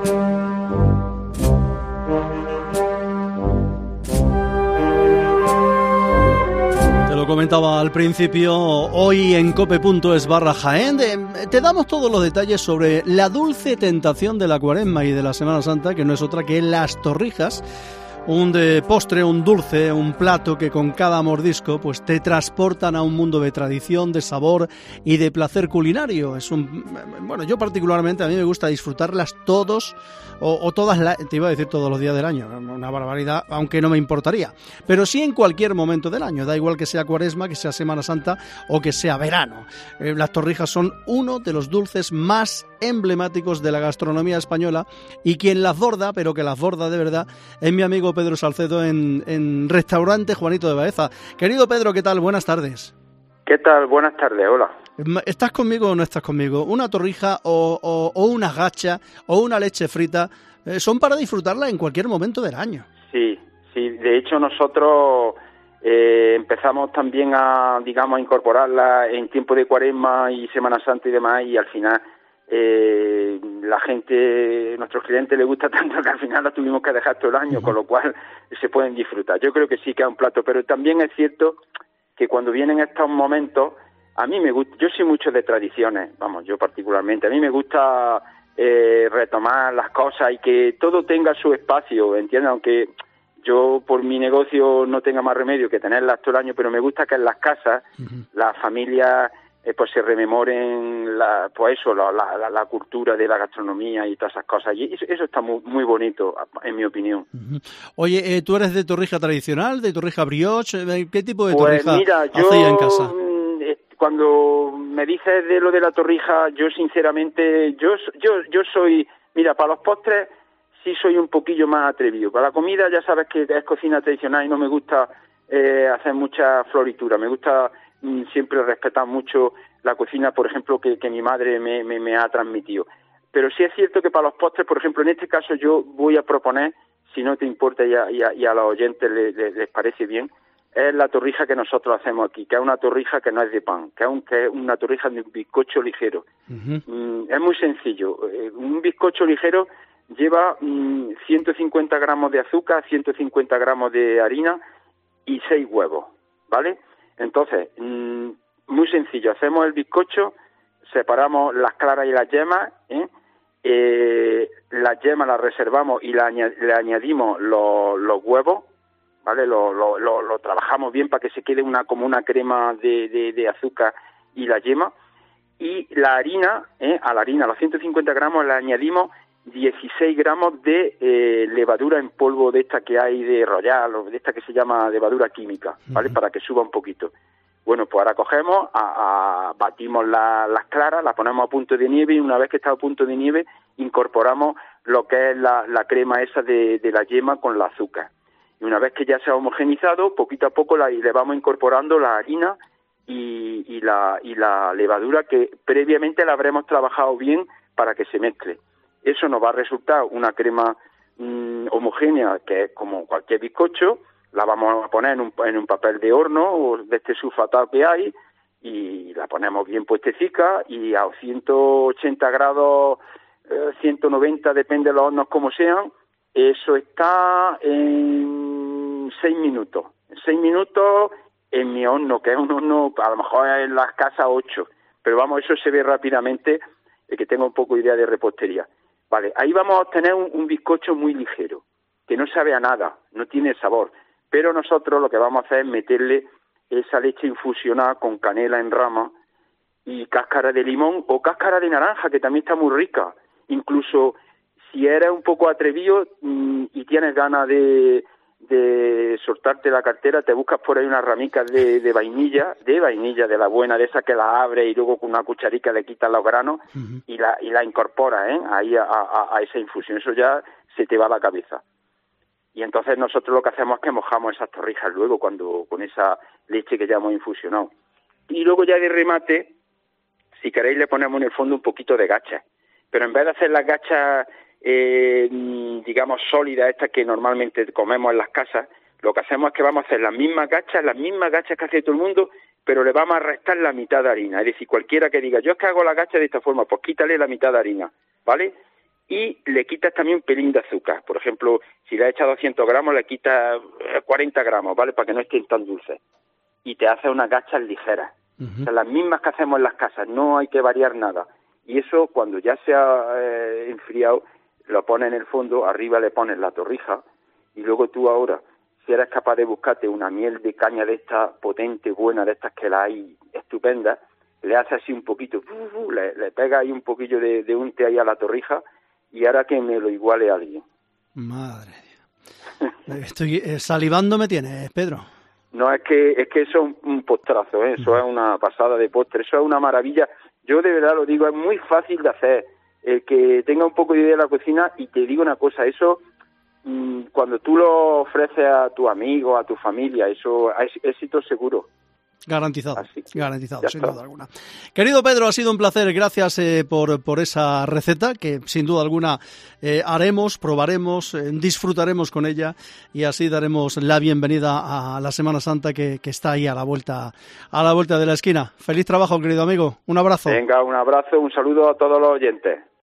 Lo comentaba al principio, hoy en cope.es/Jaén te damos todos los detalles sobre la dulce tentación de la Cuaresma y de la Semana Santa, que no es otra que las torrijas, un postre, un dulce, un plato que con cada mordisco pues te transportan a un mundo de tradición, de sabor y de placer culinario. Bueno, yo particularmente a mí me gusta disfrutarlas todos o todas, te iba a decir todos los días del año, una barbaridad, aunque no me importaría, pero sí en cualquier momento del año, da igual que sea Cuaresma, que sea Semana Santa o que sea verano. Las torrijas son uno de los dulces más emblemáticos de la gastronomía española, y quien las borda, pero que las borda de verdad, es mi amigo Pedro Salcedo en Restaurante Juanito de Baeza. Querido Pedro, ¿qué tal? Buenas tardes. ¿Qué tal? Buenas tardes, hola. ¿Estás conmigo o no estás conmigo? Una torrija o una gacha o una leche frita son para disfrutarla en cualquier momento del año. Sí, de hecho nosotros empezamos también a incorporarla en tiempo de Cuaresma y Semana Santa y demás, y al final la gente, nuestros clientes les gusta tanto que al final la tuvimos que dejar todo el año, con lo cual se pueden disfrutar. Yo creo que sí que es un plato, pero también es cierto que cuando vienen estos momentos, a mí me gusta, yo soy mucho de tradiciones, yo particularmente, a mí me gusta retomar las cosas y que todo tenga su espacio, ¿entiendes? Aunque yo por mi negocio no tenga más remedio que tenerlas todo el año, pero me gusta que en las casas las familias pues se rememoren la cultura de la gastronomía y todas esas cosas, y eso está muy, muy bonito, en mi opinión. Oye, ¿tú eres de torrija tradicional, de torrija brioche? ¿Qué tipo de pues torrija hacéis en casa? Cuando me dices de lo de la torrija, yo sinceramente, yo soy, para los postres sí soy un poquillo más atrevido. Para la comida ya sabes que es cocina tradicional y no me gusta hacer mucha floritura, me gusta siempre respetar mucho la cocina, por ejemplo, que mi madre me ha transmitido. Pero sí es cierto que para los postres, por ejemplo, en este caso yo voy a proponer, si no te importa y a los oyentes les parece bien, es la torrija que nosotros hacemos aquí, que es una torrija que no es de pan, que es una torrija de un bizcocho ligero. Es muy sencillo. Un bizcocho ligero lleva 150 gramos de azúcar, 150 gramos de harina y 6 huevos, ¿vale? Entonces, muy sencillo, hacemos el bizcocho, separamos las claras y las yemas, las yemas las reservamos y le añadimos los huevos, ¿vale? Lo trabajamos bien para que se quede como una crema de azúcar y la yema, y la harina, a la harina, los 150 gramos, le añadimos 16 gramos de levadura en polvo, de esta que hay de Royal, o de esta que se llama levadura química, ¿vale? Para que suba un poquito. Bueno, pues ahora cogemos, batimos las claras, las ponemos a punto de nieve, y una vez que está a punto de nieve, incorporamos lo que es la crema esa de la yema con el azúcar. Y una vez que ya se ha homogenizado, poquito a poco le vamos incorporando la harina y la levadura, que previamente la habremos trabajado bien para que se mezcle. Eso nos va a resultar una crema homogénea, que es como cualquier bizcocho. La vamos a poner en un papel de horno o de este sulfatado que hay, y la ponemos bien puestecica, y a 180 grados, 190, depende de los hornos como sean. Eso está en 6 minutos. En 6 minutos en mi horno, que es un horno, a lo mejor en las casas 8. Pero eso se ve rápidamente, que tenga un poco de idea de repostería. Vale, ahí vamos a obtener un bizcocho muy ligero, que no sabe a nada, no tiene sabor. Pero nosotros lo que vamos a hacer es meterle esa leche infusionada con canela en rama y cáscara de limón o cáscara de naranja, que también está muy rica. Incluso si eres un poco atrevido y tienes ganas de soltarte la cartera, te buscas por ahí unas ramitas de vainilla, de la buena, de esa que la abres y luego con una cucharica le quitas los granos y la incorporas ahí a esa infusión. Eso ya se te va a la cabeza. Y entonces nosotros lo que hacemos es que mojamos esas torrijas luego con esa leche que ya hemos infusionado. Y luego ya de remate, si queréis, le ponemos en el fondo un poquito de gachas. Pero en vez de hacer las gachas, sólidas, estas que normalmente comemos en las casas, lo que hacemos es que vamos a hacer las mismas gachas que hace todo el mundo, pero le vamos a restar la mitad de harina. Es decir, cualquiera que diga, yo es que hago la gacha de esta forma, pues quítale la mitad de harina, ¿vale? y le quitas también un pelín de azúcar. Por ejemplo, si le echas 200 gramos, le quitas 40 gramos, ¿vale? Para que no estén tan dulces. Y te hace unas gachas ligeras. O sea, las mismas que hacemos en las casas, no hay que variar nada. Y eso, cuando ya se ha enfriado, lo pones en el fondo, arriba le pones la torrija, y luego tú ahora, si eres capaz de buscarte una miel de caña de esta potente, buena, de estas que la hay estupendas, le haces así un poquito, le pegas ahí un poquillo de unte ahí a la torrija, y ahora que me lo iguale a alguien. Madre mía. Estoy salivando me tienes, Pedro. No, es que eso es un postrazo, ¿eh? Eso es una pasada de postre, eso es una maravilla. Yo de verdad lo digo, es muy fácil de hacer. El que tenga un poco de idea de la cocina, y te digo una cosa, eso cuando tú lo ofreces a tu amigo, a tu familia, eso es éxito seguro. Garantizado, garantizado, sin está. duda alguna. Querido Pedro, ha sido un placer, gracias por esa receta que sin duda alguna haremos, probaremos, disfrutaremos con ella, y así daremos la bienvenida a la Semana Santa que está ahí a la vuelta de la esquina. Feliz trabajo, querido amigo, un abrazo. Venga, un abrazo, un saludo a todos los oyentes.